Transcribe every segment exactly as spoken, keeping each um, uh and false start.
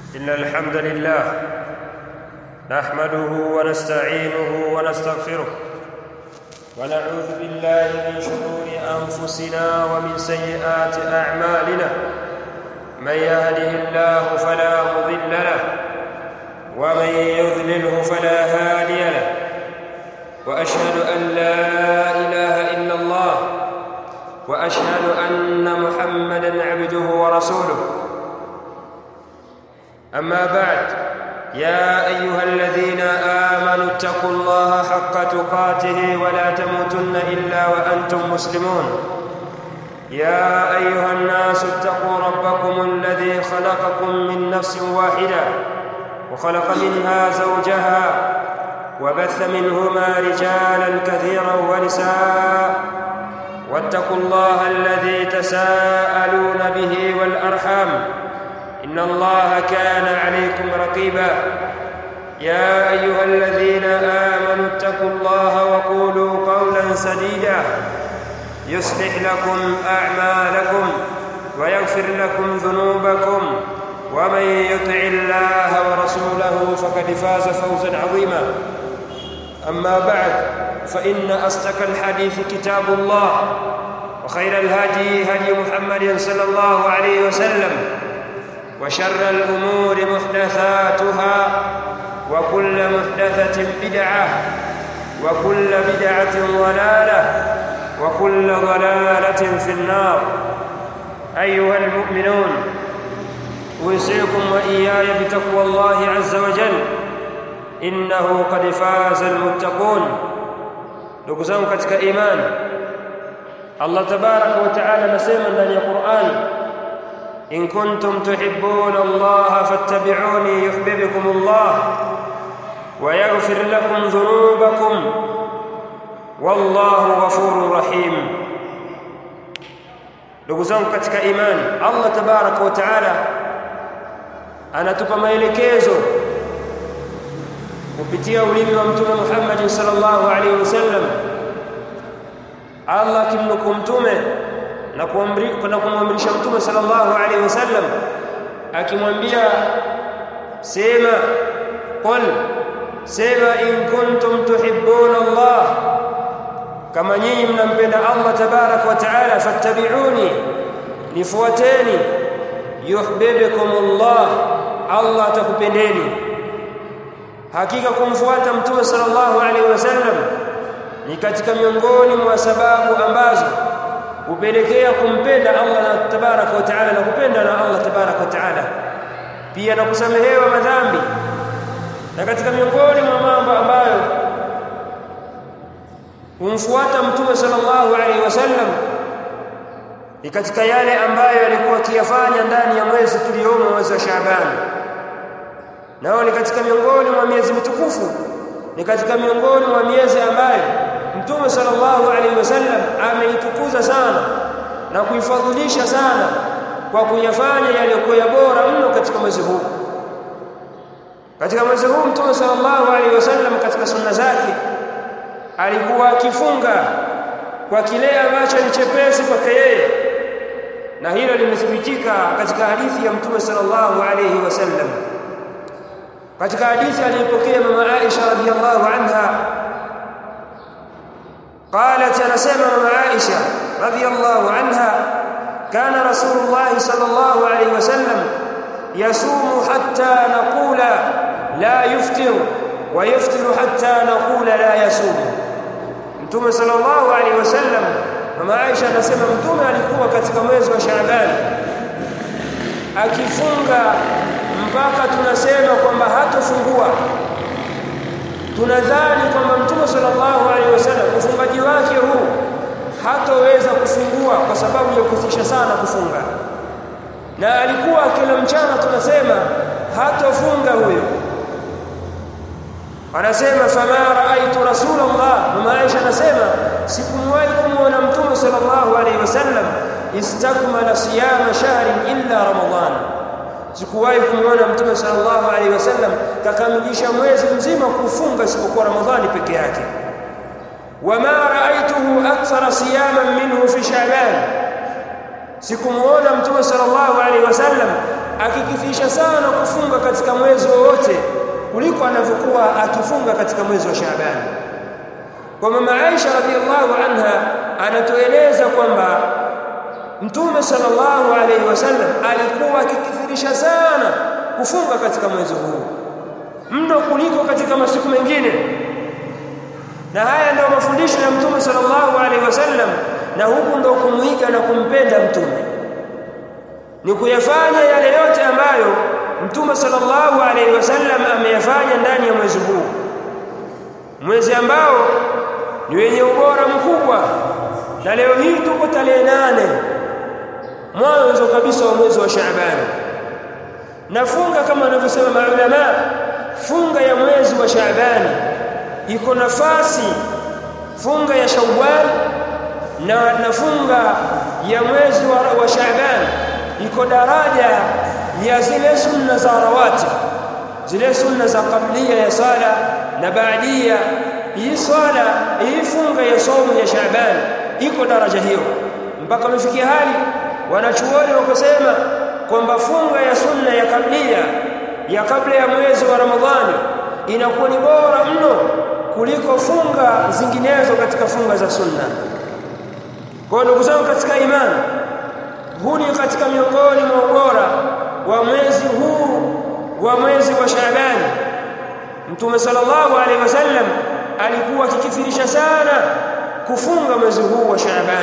إن الحمد لله نحمده ونستعينه ونستغفره ونعوذ بالله من شرور أنفسنا ومن سيئات أعمالنا. من يهده الله فلا مضل له ومن يضلله فلا هادي له، وأشهد أن لا إله إلا الله وأشهد أن محمدًا عبده ورسوله. أما بعد، يا أيها الذين آمنوا اتقوا الله حق تقاته ولا تموتن إلا وأنتم مسلمون. يا أيها الناس اتقوا ربكم الذي خلقكم من نفس واحدة وخلق منها زوجها وبث منهما رجالا كثيرا ونساء، واتقوا الله الذي تساءلون به والأرحام إن الله كان عليكم رقيبا. يا أيها الذين آمنوا اتقوا الله وقولوا قولا سديدا يصلح لكم أعمالكم ويغفر لكم ذنوبكم، ومن يطع الله ورسوله فقد فاز فوزا عظيما. أما بعد، فإن أصدق الحديث كتاب الله، وخير الهدي هدي محمد صلى الله عليه وسلم، وشر الأمور محدثاتها، وكل محدثة بدعة، وكل بدعة ضلالة، وكل ضلالة في النار. أيها المؤمنون، أوصيكم وإياي بتقوى الله عز وجل، إنه قد فاز المتقون. ndugu zangu katika imani, Allah tabaraka wa taala anasema ndani ya Qur'an, in kuntum tuhibbuna Allah fattabi'uni yuhibbukum Allah wa yaghfir lakum dhunubakum wallahu ghafurur rahim. ndugu zangu katika imani, Allah tabaraka wa taala anatupa maelekezo kupitia ulimi wa Mtume Muhammad sallallahu alaihi wasallam. Allah kimnuku mtume na kuamrisha na kumwamrisha Mtume sallallahu alaihi wasallam akimwambia, sema qul, sema in kuntum tuhibbuna Allah, kama nyinyi mnampenda Allah tabarak wa taala, fattabi'uni, nifuateni, yuhibbukum Allah, Allah atakupendeni. Hakika kumfuata Mtume sallallahu alaihi wasallam ni katika miongoni mwa sababu ambazo hupelekea kumpenda Allah tabaraka wa taala na kupenda na Allah tabaraka wa taala, pia na kusamehewa madhambi. Na katika miongoni mwa mambo ambayo kumfuata Mtume sallallahu alaihi wasallam ni katika yale ambayo alikuwa akiyafanya ndani ya mwezi tuliomo, mwezi wa Shaaban. Nao ni katika miongoni mwa miezi mitukufu, ni katika miongoni mwa miezi ambayo Mtume sallallahu alaihi wasallam ameitukuza sana na kuifadhilisha sana kwa kuyafanya yaliyokuwa bora mno katika mwezi huu. Katika mwezi huu Mtume sallallahu alaihi wasallam katika sunna zake alikuwa akifunga kwa kile ambacho ni chepesi kwake yeye, na hilo limethibitika katika hadithi ya Mtume sallallahu alaihi wasallam. katika hadithi aliyopokea mama Aisha radhiyallahu anha, قالت anasema mama Aisha radhiyallahu anha, kana Rasulullah sallallahu alayhi wasallam yasumu hatta naqula la yuftir wa yuftiru hatta naqula la yasum. Mtume sallallahu alayhi wasallam, mama Aisha anasema mtume alikuwa katika mwezi wa Shaaban akifunga mpaka tunasema kwamba hatofungua. Tunadhani kwamba Mtume sallallahu alaihi wasallam ufungaji wake huu hatoweza kufungua kwa sababu ya kufisha sana kufunga, na alikuwa kila mchana tunasema hatofunga huyo. Anasema fama raaitu Rasulullah, mama Aisha anasema sikumwahi kumuona Mtume sallallahu alaihi wasallam istakmala siyama shahrin illa Ramadhan, sikuwahi kumuona Mtume sallallahu alaihi wasallam kakamilisha mwezi mzima kufunga isipokuwa Ramadhani peke yake. Wama raaituhu akthara siyaman minhu fi Sha'ban, sikumuona Mtume sallallahu alaihi wasallam akikifisha sana kufunga katika mwezi wote kuliko anavyokuwa akifunga katika mwezi wa Shaaban. Kwa mama Aisha radhiallahu anha anatueleza kwamba Mtume sallallahu alayhi wasallam alikuwa akikithirisha sana kufunga katika mwezi huu mno kuliko katika masiku mengine. Na haya ndio mafundisho ya Mtume sallallahu alayhi wasallam, na huku ndio kumuiga na kumpenda Mtume, ni kuyafanya yale yote ambayo Mtume sallallahu alayhi wasallam ameyafanya ndani ya mwezi huu, mwezi ambao ni wenye ubora mkubwa. Na leo hii tuko tarehe nane mwanzo kabisa wa mwezi wa Shaaban, na funga kama wanavyosema maulama, funga ya mwezi wa Shaaban iko nafasi funga ya Shawwal na, na funga ya mwezi wa, wa Shaaban iko daraja ya zile sunna za rawati, zile sunna za kablia ya sala na baadia. Hii swala, hii funga ya saumu ya Shaaban iko daraja hiyo, mpaka mfikia hali wanachuoni wakasema kwamba funga ya sunna ya kablia ya kabla ya mwezi wa Ramadhani inakuwa ni bora mno kuliko funga zinginezo katika funga za sunna. Kwa ndugu zangu katika imani, huu ni katika miongoni mwa ubora wa mwezi huu wa mwezi wa Shaaban. Mtume sallallahu alaihi wasallam alikuwa akikithirisha sana kufunga mwezi huu wa Shaaban.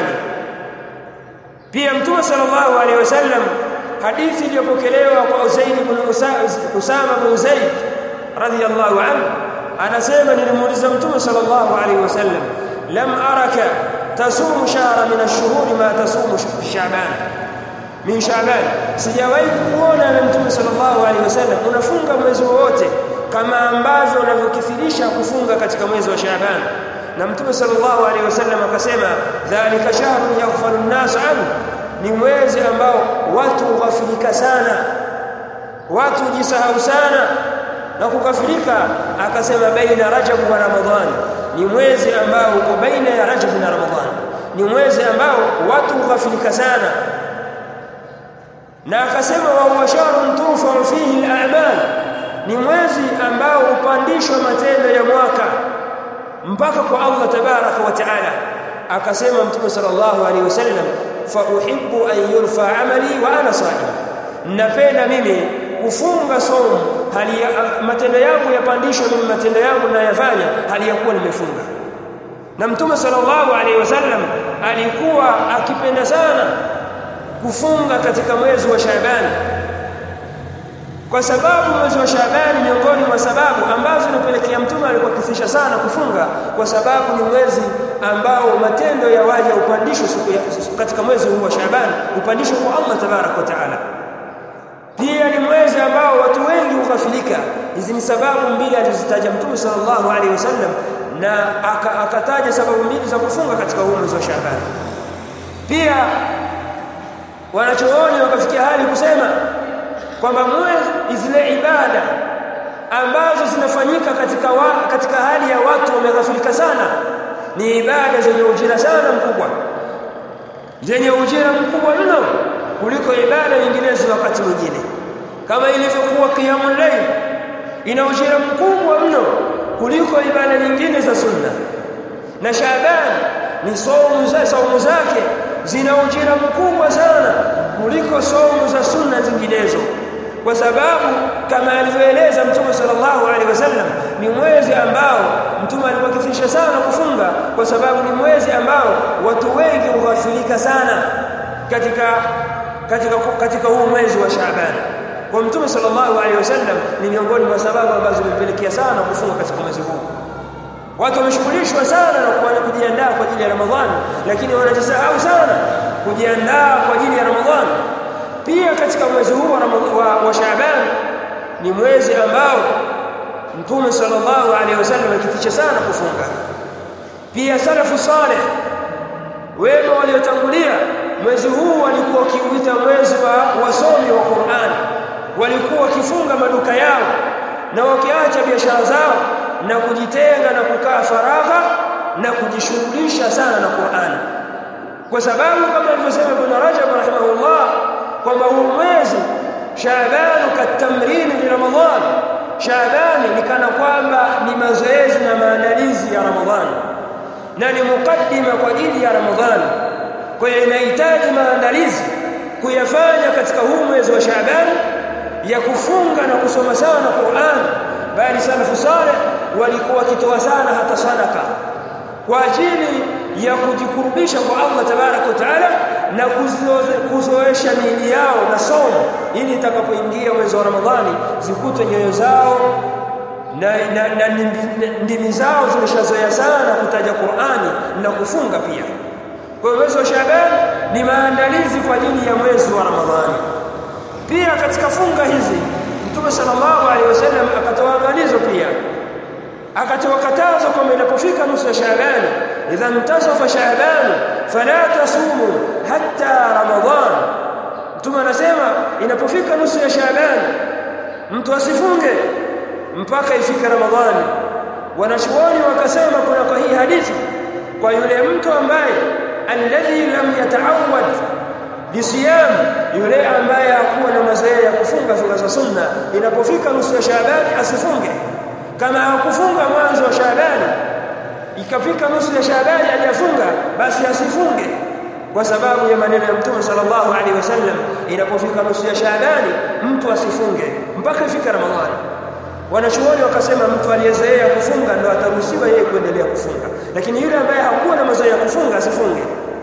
Pia Mtume sallallahu alaihi wasallam, hadithi iliyopokelewa kwa Zaid ibn Usama ibn Zaid radhiyallahu anhu, anasema nilimuuliza Mtume sallallahu alaihi wasallam, lam araka tasumu shahra min ash-shuhuri ma tasumu Shaaban min Shaaban, sijawahi kuona na Mtume sallallahu alaihi wasallam unafunga mwezi wote kama ambavyo unavyokithirisha kufunga katika mwezi wa Shaaban. Na Mtume sallallahu alaihi wasallam akasema, dhalika shahrun yaghfalu an-nas anhu, ni mwezi ambao watu hughafilika sana, watu hujisahau sana na kukafirika. Akasema baina Rajab wa Ramadhan, ni mwezi ambao uko baina ya Rajab na Ramadhan, ni mwezi ambao watu hughafilika sana. Na akasema wa huwa shahrun turfa'u fihi al-a'mal, ni mwezi ambao upandishwa matendo ya mwaka mpaka kwa Allah tabaraka wa taala. Akasema Mtume sallallahu alaihi wasallam, fa uhibbu an yurfa amali wa ana sa'im, napenda mimi kufunga saumu hali ya, matendo yangu yapandishwe mimi matendo yangu nayafanya hali ya kuwa nimefunga. Na Mtume sallallahu alaihi wasallam alikuwa akipenda sana kufunga katika mwezi wa Shaaban, kwa sababu mwezi wa Shaaban miongoni mwa sababu ambazo zinapelekea Mtume alikuwa akithirisha sana kufunga, kwa sababu ni mwezi ambao matendo ya waja upandishwe katika mwezi huu wa Shaaban, upandishwe kwa Allah tabaraka wa taala. Pia ni mwezi ambao watu wengi hughafilika. Hizi ni sababu mbili alizitaja Mtume sallallahu alaihi wasallam, na akataja sababu mbili za kufunga katika huu mwezi wa Shaaban. Pia wanachooni wakafikia hali kusema kwamba mwezi zile ibada ambazo zinafanyika katika wa, katika hali ya watu wameghafilika sana ni ibada zenye ujira sana mkubwa, zenye ujira mkubwa mno kuliko ibada nyinginezo wakati mwingine, kama ilivyokuwa qiyamul layl ina ujira mkubwa mno kuliko ibada nyingine za sunna, na Shaaban ni saumu za saumu zake zina ujira mkubwa sana kuliko saumu za sunna zinginezo, kwa sababu kama alivyoeleza Mtume sallallahu alaihi wasallam ni mwezi ambao Mtume alikuwa akithirisha sana kufunga, kwa sababu ni mwezi ambao watu wengi hughafilika sana katika katika katika huu mwezi wa Shaaban. Kwa Mtume sallallahu alaihi wasallam ni miongoni mwa sababu ambazo zimepelekea sana kufunga katika mwezi huu. Watu wameshughulishwa sana na kuanza kujiandaa kwa ajili ya Ramadhani, lakini wanajisahau sana kujiandaa kwa ajili ya Ramadhani. Pia katika mwezi huu wa, wa, wa Shaaban ni mwezi ambao Mtume sallallahu alaihi wasallam akithirisha sana kufunga. Pia salafu salih wema waliotangulia mwezi huu walikuwa wakiuita mwezi wa wasomi wa Qur'an, walikuwa wakifunga maduka yao na wakiacha biashara zao na kujitenga na kukaa faragha na kujishughulisha sana na Qur'an, kwa sababu kama alivyosema Ibn Rajab rahimahullah kwamba huu mwezi Shaaban katamrini li Ramadhan, Shaaban ni kana kwamba ni mazoezi na maandalizi ya Ramadhani na ni mukaddima kwa ajili ya Ramadhani. Kwa hiyo inahitaji maandalizi kuyafanya katika huu mwezi wa Shaaban ya kufunga na kusoma sana Qur'an, bali salafu saleh walikuwa wakitoa sana hata sadaka kwa ajili ya kujikurubisha kwa Allah tabaraka wa taala na kuzoesha miili yao na somo, ili itakapoingia mwezi wa Ramadhani zikute nyoyo zao na, na, na ndimi zao zimeshazoea sana kutaja Qur'ani na kufunga pia. Kwa mwezi wa Shaaban ni maandalizi kwa ajili ya mwezi wa Ramadhani. Pia katika funga hizi Mtume sallallahu alaihi wasallam akatoa angalizo pia, akatoa katazo kwamba inapofika nusu ya Shaaban, idha intasafa Shaaban fala tasumu hatta Ramadhan. Mtume anasema inapofika nusu ya Shaaban mtu asifunge mpaka ifike Ramadhani. Wanachuoni wakasema kuna kwa hii hadithi kwa yule mtu ambaye alladhi lam yataawad bisiyam, yule ambaye hakuwa na mazoea ya kufunga funga za sunna, inapofika nusu ya Shaaban asifunge. Kama hakufunga mwanzo wa Shaaban, ikafika nusu ya Shaaban hajafunga, basi asifunge, kwa sababu ya maneno ya Mtume sallallahu alaihi wasallam, inapofika nusu ya Shaaban mtu asifunge mpaka ifike Ramadhani. Wanachuoni wakasema mtu aliyezoea kufunga ndo ataruhusiwa yeye kuendelea kufunga, lakini yule ambaye hakuwa na mazoea ya kufunga asifunge.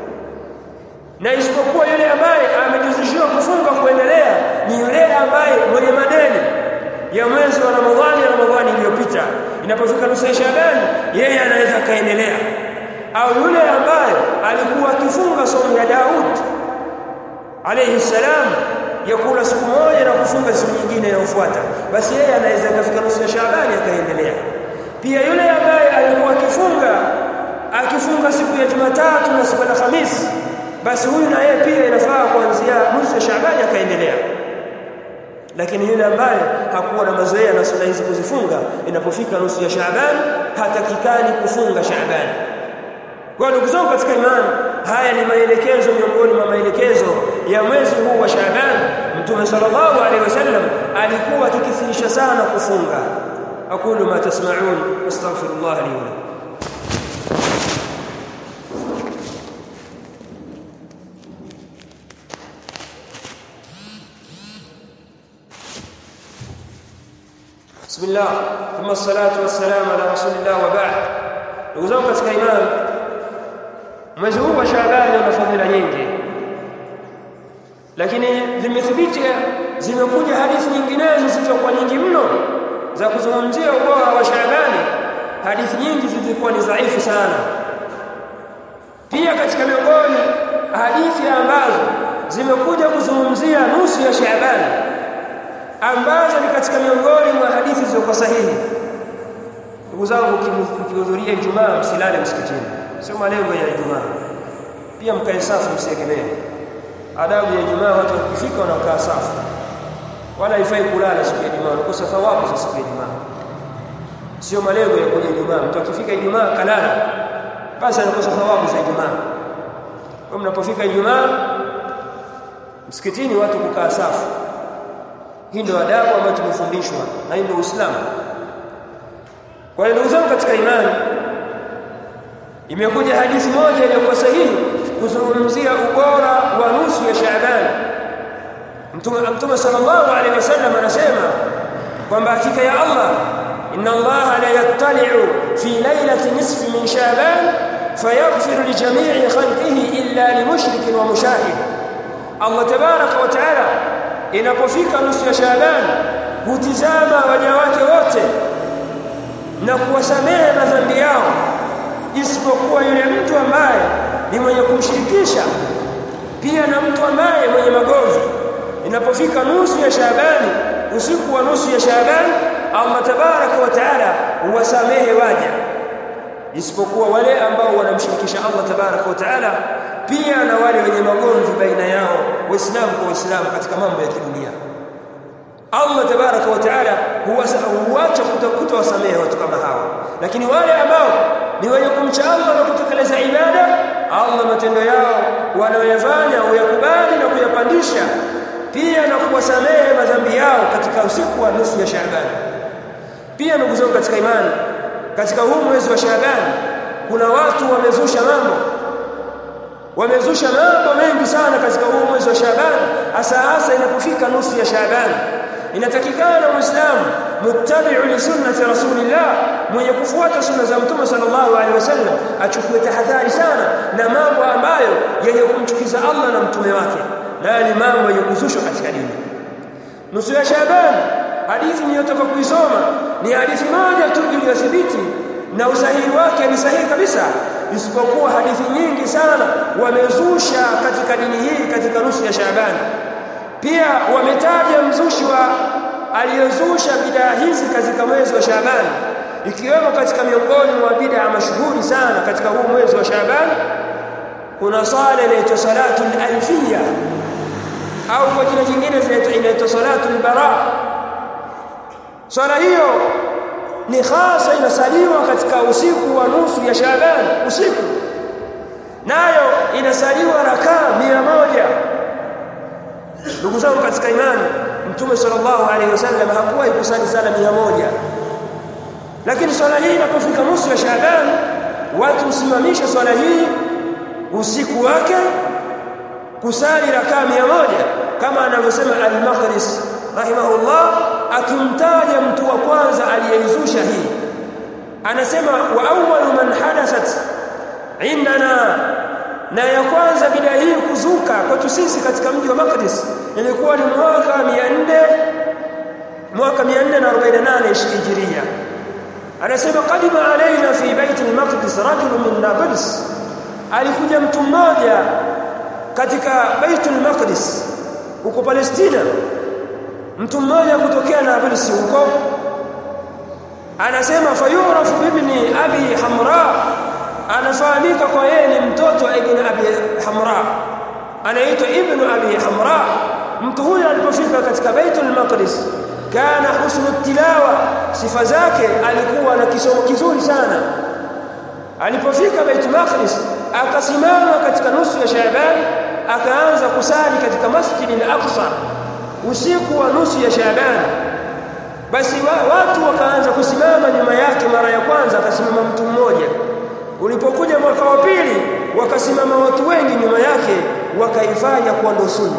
Na isipokuwa yule ambaye amejuzishiwa kufunga kuendelea ni yule ambaye mwenye madeni ya mwezi wa Ramadhani na Ramadhani iliyopita, inapofika nusu ya Shaaban yeye anaweza kaendelea. Au yule ambaye alikuwa akifunga somo ya Daud alayhi salam ya kula siku moja na kufunga siku nyingine inayofuata, basi yeye anaweza kufika nusu ya Shaaban akaendelea. Pia yule ambaye alikuwa akifunga akifunga siku ya Jumatatu na siku ya Alhamisi, basi huyu na yeye pia inafaa kuanzia nusu ya Shaaban akaendelea. Lakini yule ambaye hakuwa na mazoea na sunna hizi kuzifunga, inapofika nusu ya Shaaban hatakikani kufunga Shaaban. Kwa ndugu zangu katika imani, haya ni maelekezo miongoni mwa maelekezo ya mwezi huu wa Shaaban. Mtume sallallahu alaihi wasallam alikuwa akikithirisha sana kufunga. Aqulu ma tasma'un astaghfirullah li wa lakum. Bismillah, thumma salatu wassalamu ala rasulillah wa ba'd. Ndugu zangu katika imani, mwezi huu wa Shaaban una fadhila nyingi, lakini zimethibiti, zimekuja hadithi nyinginezo zilizokuwa nyingi mno za kuzungumzia ubora wa Shaaban. Hadithi nyingi zilikuwa ni dhaifu sana. Pia katika miongoni hadithi ambazo zimekuja kuzungumzia nusu ya Shaaban, ambazo ni katika miongoni mwa hadithi zilizokuwa sahihi. Ndugu zangu, mkihudhuria Ijumaa msilale msikitini, sio malengo ya Ijumaa. Pia mkae safu, msiegemee. Adabu ya Ijumaa, watu wakifika wanakaa safu, wala haifai kulala siku ya Ijumaa, unakosa thawabu za siku ya Ijumaa. Sio malengo ya kuja Ijumaa. Mtu akifika Ijumaa kalala, basi anakosa thawabu za Ijumaa. Kwa mnapofika Ijumaa msikitini, watu kukaa safu. Hii ndio adabu ambayo tumefundishwa na hii ndio Uislamu. Kwa hiyo ndugu zangu katika imani, imekuja hadithi moja iliyokuwa sahihi kuzungumzia ubora wa nusu ya Shaaban. Mtume Mtume sallallahu alaihi wasallam anasema kwamba hakika ya Allah, inna Allah la yattali'u fi laylati nisfi min Shaaban fayaghfiru li jami'i khalqihi illa li mushrikin wa mushahid. Allah tabaraka wa taala inapofika nusu ya Shaaban hutizama waja wake wote na kuwasamehe madhambi yao, isipokuwa yule mtu ambaye ni mwenye kumshirikisha, pia na mtu ambaye mwenye magomvi. Inapofika nusu ya Shaaban, usiku wa nusu ya Shaaban, Allah tabaraka wa taala huwasamehe waja, isipokuwa wale ambao wanamshirikisha Allah tabaraka wa taala, pia na wale wenye magomvi baina yao Waislamu kwa Waislamu katika mambo ya kidunia. Allah tabaraka wa taala huacha kutowasamehe watu kama hawa, lakini wale ambao ni wenye kumcha Allah na kutekeleza ibada, Allah matendo yao wanayofanya huyakubali na kuyapandisha, pia na kuwasamehe madhambi yao katika usiku wa nusu ya Shaaban. Pia ndugu zangu katika imani, katika huu mwezi wa Shaaban kuna watu wamezusha mambo wamezusha mambo mengi sana katika huu mwezi wa Shaaban, hasa hasa inapofika nusu ya Shaaban. Inatakikana Muislamu muttabi'u li sunnati Rasulillah, mwenye kufuata sunna za Mtume sallallahu alaihi wasallam, achukue tahadhari sana na mambo ambayo yenye kumchukiza Allah na mtume wake, na ni mambo yenye kuzushwa katika dini. Nusu ya Shaaban, hadithi niliyotoka kuisoma ni hadithi moja tu iliyothibiti na usahihi wake ni sahihi kabisa, isipokuwa hadithi nyingi sana wamezusha katika dini hii katika nusu ya Shaaban. Pia wametaja mzushi wa aliyozusha bid'a hizi katika mwezi wa Shaaban, ikiwemo katika miongoni mwa bid'a mashuhuri sana katika huu mwezi wa Shaaban kuna sala inaitwa salatul alfiyya, au kwa jina jingine inaitwa salatul bara. Sala hiyo ni hasa inasaliwa katika usiku wa nusu ya Shaaban, usiku nayo inasaliwa rakaa mia moja. Ndugu zangu katika imani, Mtume sallallahu alaihi wasallam hakuwahi kusali sala mia moja, lakini swala hii inapofika nusu ya Shaaban watu usimamisha swala hii usiku wake kusali rakaa mia moja, kama anavyosema al-Maqdisi rahimahullah akimtaja mtu wa kwanza aliyeizusha hii. Anasema wa awwalu man hadathat indana, na ya kwanza bid'a hii kuzuka kwetu sisi katika mji wa Maqdis ilikuwa ni mwaka mia nne mwaka mia nne arobaini na nane Hijria. Anasema qadima alaina fi bait al-Maqdis rajulun min Nablus, alikuja mtu mmoja katika Bait al-Maqdis huko Palestina, mtu mmoja kutokea Nablus huko. Anasema fayurafu ibni abi Hamra, anafahamika kwa yeye ni mtoto wa ibn abi Hamra, anaitwa ibn abi Hamra. Mtu huyo alipofika katika Baitul Maqdis kana husnu tilawa, sifa zake alikuwa na kisomo kizuri sana. Alipofika Baitul Maqdis akasimama katika nusu ya Shaaban, akaanza kusali katika Masjid al-Aqsa usiku wa nusu ya Shaaban. Basi wa, watu wakaanza kusimama nyuma yake. Mara ya kwanza akasimama mtu mmoja, ulipokuja mwaka wa pili wakasimama watu wengi nyuma yake, wakaifanya kuwa ndo sunna,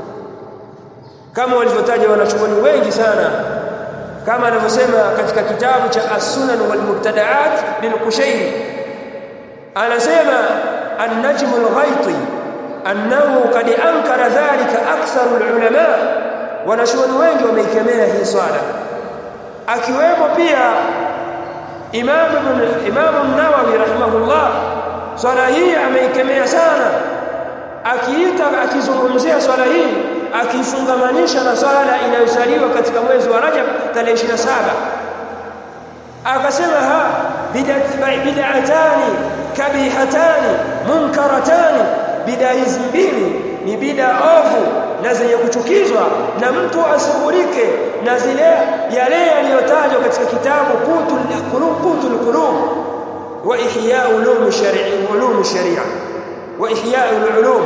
kama walivyotaja wanachuoni wengi sana, kama anavyosema katika kitabu cha As-Sunan wal Mubtada'at lil-Qushayri. Anasema an-Najm al-Ghaiti annahu qad ankara dhalika aktharu al-ulama, wanachuoni wengi wameikemea hii swala, akiwemo pia Imam Imam an-Nawawi rahimahullah. Swala hii ameikemea sana, akiita akizungumzia swala hii akifungamanisha na swala inayosaliwa katika mwezi wa Rajab tarehe ishirini na saba. Akasema ha bid'atani kabihatani munkaratani, bid'a hizi mbili ni bid'a ovu na zenye kuchukizwa, na mtu asihurike na zile yale yaliyotajwa katika kitabu Qutul Qulub Qutul Qulub wa Ihya ulum shari'i ulum sharia wa Ihya ulum.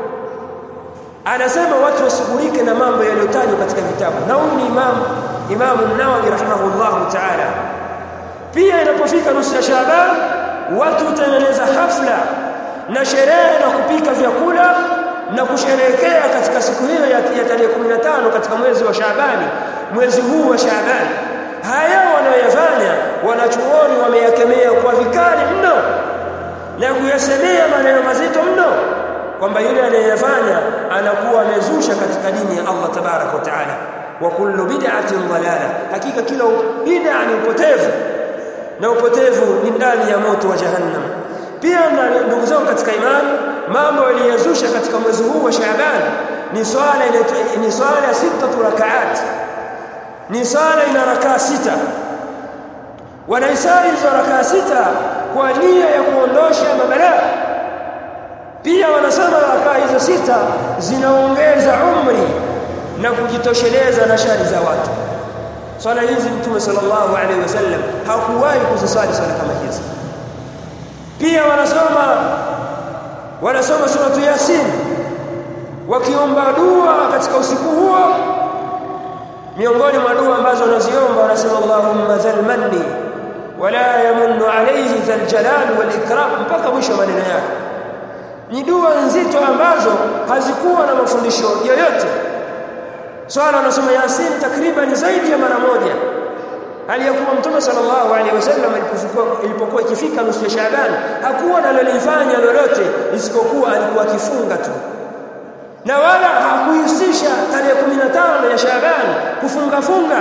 Anasema watu wasihurike na mambo yaliyotajwa katika vitabu, na huyu ni Imam Imam an-Nawawi rahimahullah ta'ala. Pia inapofika nusu ya Shaaban watu hutengeneza hafla na sherehe na kupika vyakula na kusherehekea katika siku hiyo ya, ya tarehe kumi na tano katika mwezi wa Shaabani, mwezi huu wa Shaaban. Haya wanayoyafanya wanachuoni wameyakemea kwa vikali mno na kuyasemea maneno mazito mno, kwamba yule anayeyafanya anakuwa amezusha katika dini ya Allah tabaraka wa taala. Wa kullu bid'atin dalala, hakika kila bid'a ni upotevu, na upotevu ni ndani ya moto wa jahannam. Pia ndugu zangu katika imani, mambo yaliyozusha katika mwezi huu wa Shaaban ni swala ile ni swala sita rakaat, ni swala ina rakaa sita. Wanaisali hizo rakaa sita kwa nia ya kuondosha mabalaa. Pia wanasema rakaa hizo sita zinaongeza umri na kujitosheleza na shari za watu. Swala hizi Mtume sallallahu alaihi wasallam hakuwahi kuzisali swala kama hizi. Pia wanasoma wanasoma suratu Yasin wakiomba dua katika usiku huo. Miongoni mwa dua ambazo wanaziomba wanasema Allahumma dhal manni wala yamunnu alayhi dhal jalal wal ikram, mpaka mwisho maneno yake. Ni dua nzito ambazo hazikuwa na mafundisho yoyote. Swala anasoma Yasin takriban zaidi ya mara moja. Aliyakuwa Mtume sallallahu alaihi wasallam ilipokuwa ikifika nusu ya Shaaban hakuwa analolifanya lolote isipokuwa alikuwa akifunga tu, na wala hakuhusisha tarehe kumi na tano ya Shaaban kufunga funga.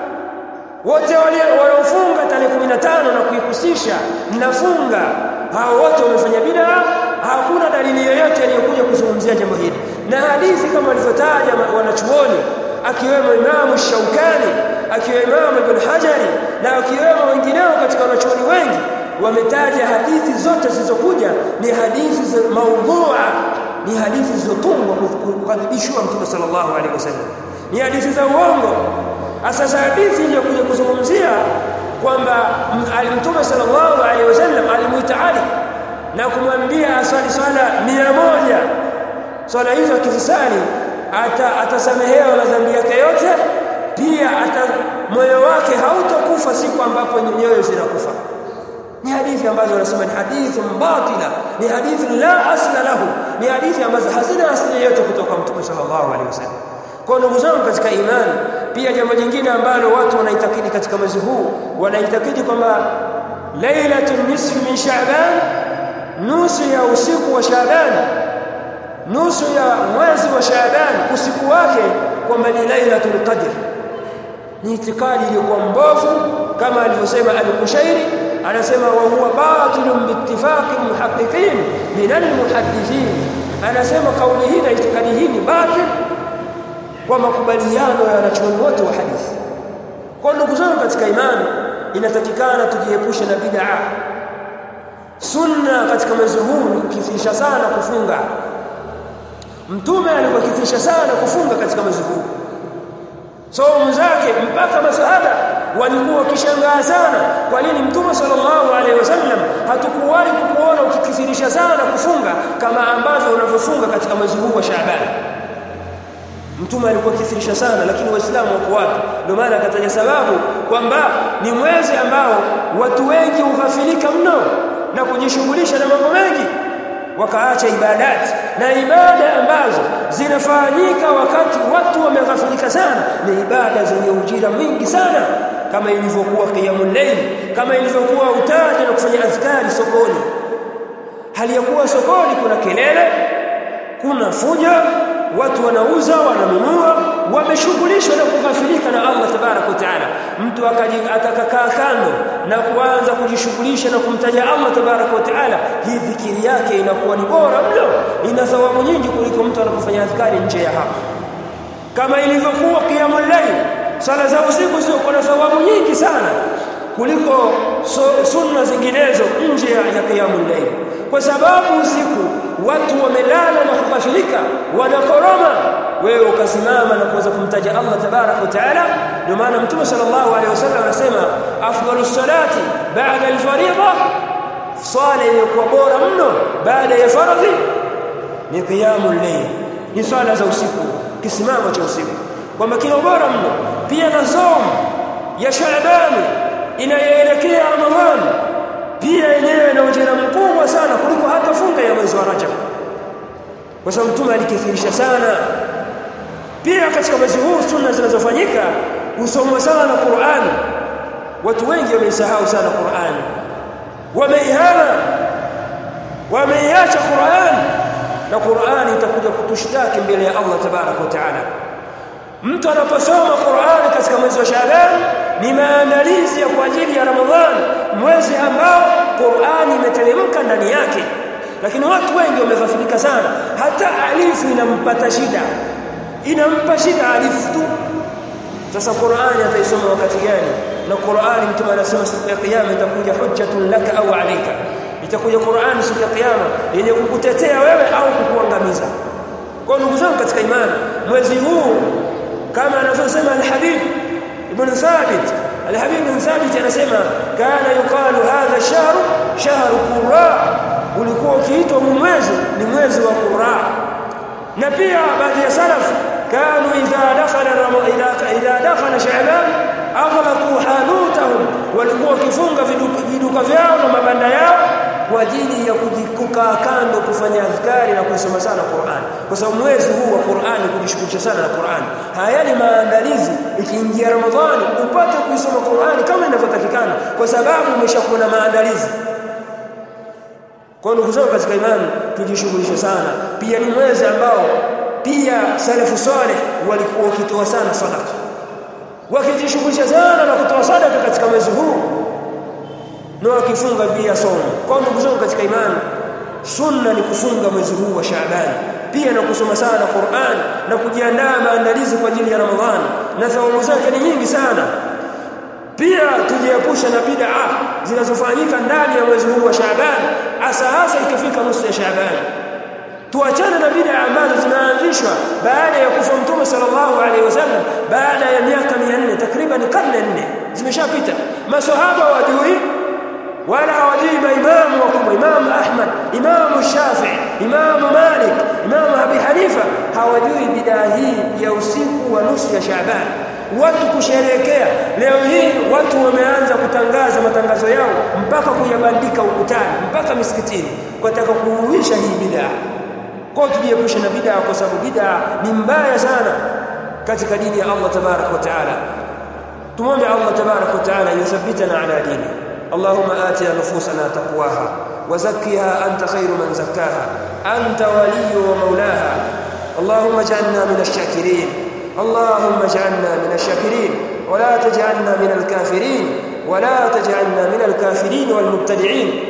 Wote wale wanaofunga tarehe kumi na tano na kuihusisha mnafunga, hao wote wamefanya bid'a. Hakuna dalili yoyote iliyokuja kuzungumzia jambo hili, na hadithi kama walivyotaja wanachuoni akiwemo Imam Shaukani, akiwemo Imam Ibn Hajari na akiwemo wengineo katika wanachuoni wengi, wametaja hadithi zote zilizokuja ni hadithi za maudhu'a, ni hadithi zilizotungwa kukadhibishwa Mtume sallallahu alaihi wasallam, ni hadithi za uongo. Sasa hadithi iliyokuja kuzungumzia kwamba Mtume sallallahu alaihi wasallam alimuita Ali na kumwambia aswali swala mia moja, swala hizo akizisali ata atasamehewa madhambi yake yote, pia ata moyo wake hautakufa siku ambapo nyoyo zinakufa. Ni hadithi ambazo wanasema ni hadithi batila, ni hadithi la asla lahu, ni hadithi ambazo hazina asili yoyote kutoka Mtume sallallahu alaihi wasallam. Kwa ndugu zangu katika imani, pia jambo jingine ambalo watu wanaitakidi katika mwezi huu, wanaitakidi kwamba lailatul nisfi min Shaaban, nusu ya usiku wa Shaaban, nusu ya mwezi wa Shaaban usiku wake kwamba ni lailatul qadr. Ni itikadi iliyokuwa mbovu, kama alivyosema al-Kushairi, anasema wa huwa batilun biittifaqi muhaqqiqin min al-muhaddithin. Anasema kauli hii na itikadi hii ni batil kwa makubaliano ya wanachuoni wote wa hadithi. Kwa ndugu zangu katika imani, inatakikana tujiepushe na bid'a. Sunna katika mwezi huu kithirisha sana kufunga. Mtume alikuwa kithirisha sana kufunga katika mwezi huu, saumu zake mpaka masahaba walikuwa wakishangaa sana, kwa nini Mtume sallallahu alaihi wasallam hatukuwahi kukuona ukikithirisha sana kufunga kama ambavyo unavyofunga katika mwezi huu wa Shaaban. Mtume alikuwa kithirisha sana, lakini waislamu wako wapi? Ndio maana akataja sababu kwamba ni mwezi ambao watu wengi hughafilika mno na kujishughulisha na mambo mengi, wakaacha ibadati, na ibada ambazo zinafanyika wakati watu wameghafilika sana ni ibada zenye ujira mwingi sana, kama ilivyokuwa qiyamul layl, kama ilivyokuwa utaji na kufanya adhkari sokoni. Hali ya kuwa sokoni kuna kelele, kuna fujo, watu wanauza, wananunua, wameshughulishwa na kughafilika na Allah tabarak wa taala. Mtu atakakaa kando na kuanza kujishughulisha na kumtaja Allah tabarak wa taala, hii dhikiri yake inakuwa ni bora mno, ina thawabu nyingi kuliko mtu anapofanya adhkari nje ya hapa. Kama ilivyokuwa qiyamul layl, sala za usiku ziko na thawabu nyingi sana kuliko so, sunna zinginezo nje ya qiyamul layl, kwa sababu usiku watu wamelala na kughafilika, wanakoroma, wewe ukasimama na kuanza kumtaja Allah tabarak wa taala. Ndio maana Mtume sallallahu alaihi wasallam anasema afdalus salati ba'da al-fariida, swala iliyokuwa bora mno baada ya faradhi ni qiyamul layl, ni swala za usiku, kisimamo cha usiku, kwamba kile bora mno. Pia na saumu ya Shaaban inayoelekea Ramadhani pia yenyewe ina ujira mkubwa sana kuliko hata funga ya mwezi wa Rajab, kwa sababu Mtume alikithirisha sana. Pia katika mwezi huu sunna zinazofanyika, husomwa sana Qur'an. Watu wengi wamesahau sana Qur'an, wameihama, wameiacha Qur'an, na Qur'an itakuja kutushtaki mbele ya Allah tabarak wa taala. Mtu anaposoma Qur'an katika mwezi wa Shaaban ni maandalizi ya kwa ajili ya Ramadhan, mwezi ambao Qur'an imeteremka ndani yake. Lakini watu wengi wameghafilika sana, hata alifu inampata shida, inampa shida alifu tu. Sasa Qur'an ataisoma wakati gani? Na Qur'an Mtume anasema siku ya kiyama itakuja hujjatun laka au alayka, itakuja Qur'an siku ya kiyama yenye kukutetea wewe au kukuangamiza. Kwa ndugu zangu katika imani, mwezi huu kama anavyosema al-Habib ibn Thabit, al-Habib ibn Thabit anasema kana yuqalu hadha shahr shahru qurra, ulikuwa ukiitwa mwezi ni mwezi wa qurra. na pia baadhi ya salaf kanu idha dakhala ila idha dakhala sha'ban aghlaqu hanutahum, walikuwa kifunga viduka vyao na mabanda yao kwa ajili ya kujikuka kando kufanya adhkari na kusoma sana Qur'an, kwa sababu mwezi huu wa Qur'an kujishughulisha sana na Qur'an. Haya ni maandalizi, ikiingia Ramadhani upate kusoma Qur'an kama inavyotakikana, kwa sababu umeshakuwa na maandalizi. Kwa ndugu zangu katika imani, tujishughulishe sana. Pia ni mwezi ambao pia salafu saleh walikuwa wakitoa sana sadaka, wakijishughulisha sana na kutoa sadaka katika mwezi huu na wakifunga pia somo. Kwa ndugu zangu katika imani, sunna ni kufunga mwezi huu wa Shaaban, pia na kusoma sana Qur'an na kujiandaa maandalizi kwa ajili ya Ramadhani, na thawabu zake ni nyingi sana. Pia tujiepusha na bid'a zinazofanyika ndani ya mwezi huu wa Shaaban, hasa hasa ikifika nusu ya Shaaban. Tuachane na bid'a ambazo zinaanzishwa baada ya kufa Mtume sallallahu alaihi wasallam, baada ya miaka mia nne, takriban karne nne zimeshapita. Maswahaba wajui wala hawajui maimamu wakubwa, Imam Ahmad, Imam Shafi'i, Imam Malik, Imam Abi Hanifa hawajui bid'a hii ya usiku wa nusu ya Shaaban. Watu kusherehekea leo hii, watu wameanza kutangaza matangazo yao mpaka kuyabandika ukutani, mpaka misikitini, kwa taka kuuisha hii bid'a. Kwa tujiepushe na bid'a, kwa sababu bid'a ni mbaya sana katika dini ya Allah tabarak wa taala. Tumwombe Allah tabarak wa taala yuthabbitana ala dini. اللهم آت نفوسنا تقواها وزكها أنت خير من زكاها أنت ولي ومولاها. اللهم اجعلنا من الشاكرين، اللهم اجعلنا من الشاكرين ولا تجعلنا من الكافرين، ولا تجعلنا من الكافرين والمبتدعين.